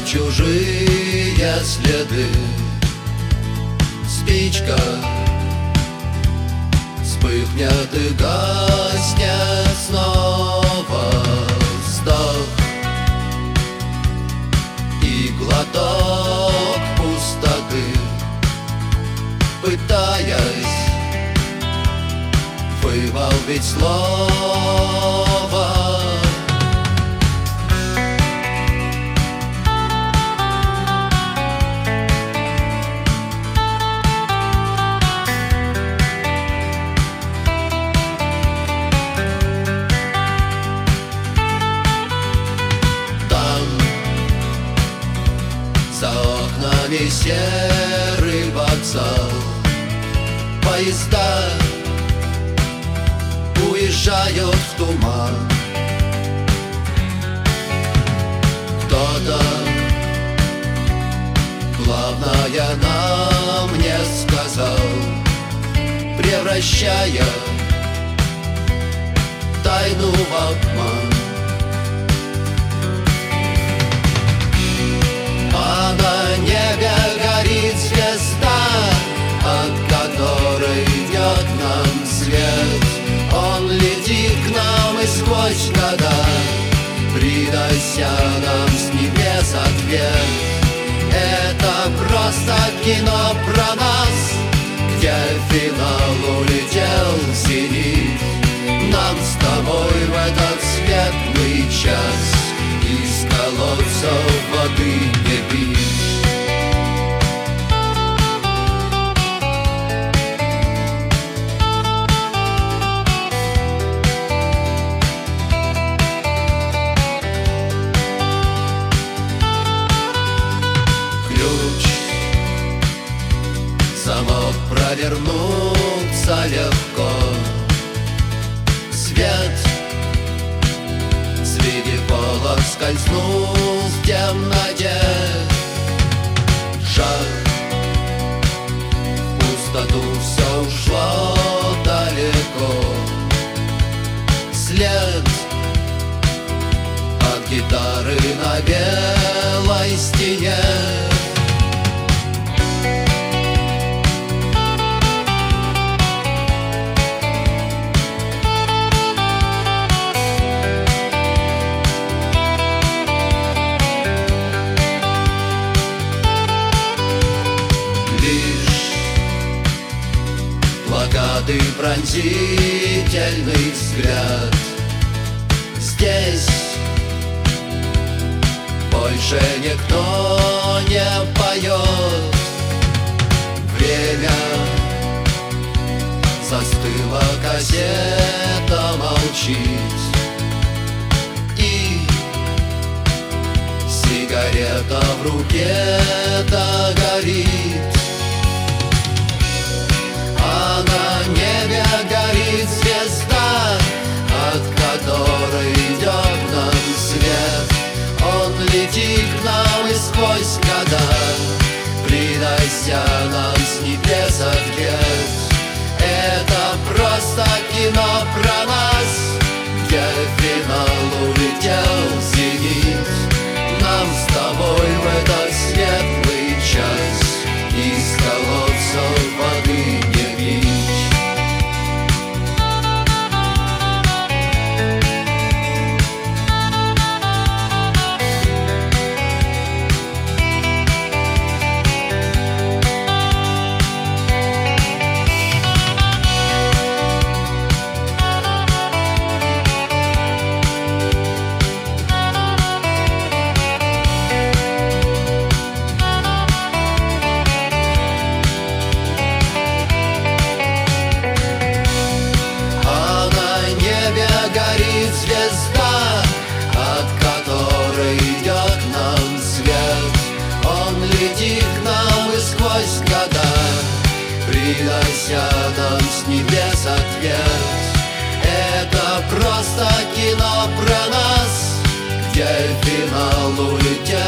чужие следы. Спичка вспыхнет и гаснет снова. Вздох и глоток пустоты, пытаясь вымолвить слово. За окнами серый вокзал, поезда уезжают в туман. Кто-то главное нам не сказал, превращая тайну в обман. А на небе горит звезда, от которой идет нам свет. Он летит к нам и сквозь года, принося нам с небес ответ. Это просто кино про нас, где финал улетел в зенит. Нам с тобой в этот светлый час из колодцев воды не пить. Ключ, замок провернуться легко. Свет среди полок скользнул в темноте. Шаг в пустоту, все ушло далеко. След от гитары на белой стене. Плакаты, пронзительный взгляд. Здесь больше никто не поет. Время застыло, кассета молчит, и сигарета в руке догорит. А на небе горит звезда, от которой идет нам свет. Он летит к нам и сквозь года, принося нам с небес ответ. Это просто кино про нас, где финал улетел в зенит. Нам с тобой в этот светлый час из колодцев воды не пить. Звезда, от которой идет нам свет. Он летит к нам и сквозь года, принося нам с небес ответ. Это просто кино про нас, где финал улетел